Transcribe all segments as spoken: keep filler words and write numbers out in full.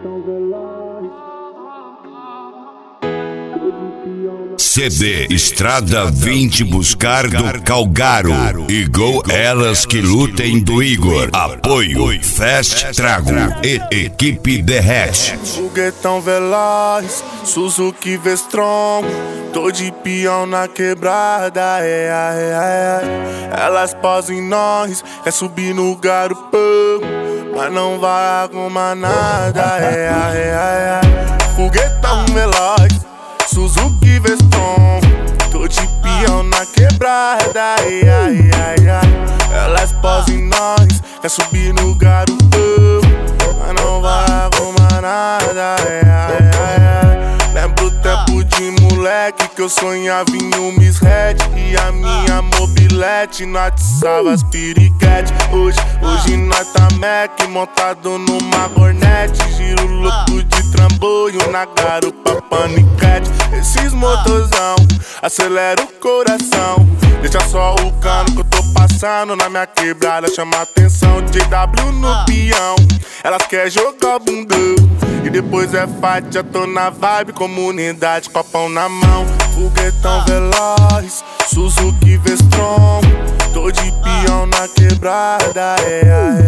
C D Estrada vinte buscar do Calgaro. Igual elas que lutem do Igor. Apoio Fast Trago e Equipe Derrete. Foguetão veloz, Suzuki V-Strom. Tô de peão na quebrada, é, é, é. Elas posam em nós, quer subir no garupão, mas não vai arrumar nada, é, é, é. Foguetão veloz, Suzuki V-Strom. Tô de peão na quebrada, ai, ai, ai, ai. Elas posam em nós, quer subir no garupão, mas não vai arrumar nada, ai, ai, ai. Lembro o tempo de moleque que eu sonhava em um Miss Red e a minha mobilete natiçava as piriquete. Hoje, hoje nós tá Mac montado numa Hornet, giro louco de trambolho na garupa paniquete. Esses motorzão acelera o coração, deixa só o cano que eu tô passando na minha quebrada, chama atenção. J W no peão, elas quer jogar bundão e depois é fight, já tô na vibe, comunidade, copão na mão. Foguetão veloz, Suzuki V-Strom. Tô de peão na quebrada, é, é,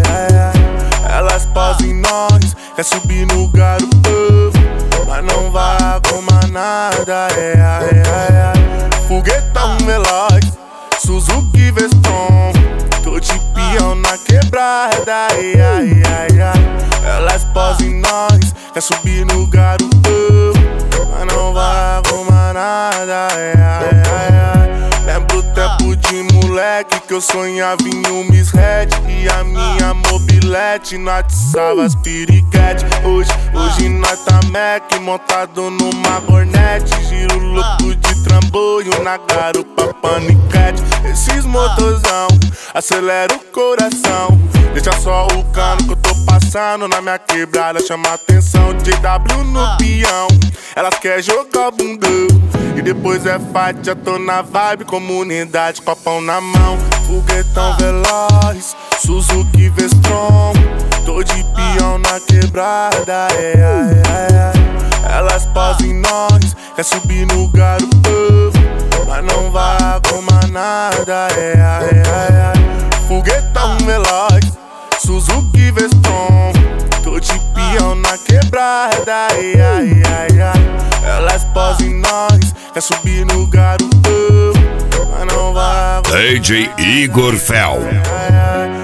é. Elas posam em nós, quer subir no garupão, mas não vai arrumar nada, é, é, é. Foguetão veloz, Suzuki V-Strom. Tô de peão na quebrada, ai, ai, ai, ai. Elas posam em nós, quer subir no garupão, mas não vai arrumar nada, ai, ai, ai. Lembro o tempo de moleque que eu sonhava em um Miss Red e a minha mobilete natiçava as piriquete. Hoje, hoje nós tá Mac montado numa Hornet, giro louco de trambolho na garupa paniquete. Esses motorzão acelera o coração, deixa só o cano que eu tô passando na minha quebrada, chama atenção. J W no peão, elas quer jogar bundão e depois é fight, já tô na vibe, comunidade, copão na mão. Foguetão veloz, Suzuki V-Strom. Tô de peão na quebrada, é, é, é. Elas posam em nós, quer subir no garupão, mas não vai arrumar nada, é, é, é. Foguetão veloz, Suzuki V-Strom. Tô de peão na quebrada, ai, ai, ai, ai. Elas posam em nós, quer subir no garupão, mas não vai arrumar. D J Igor Fel. Ai, ai, ai.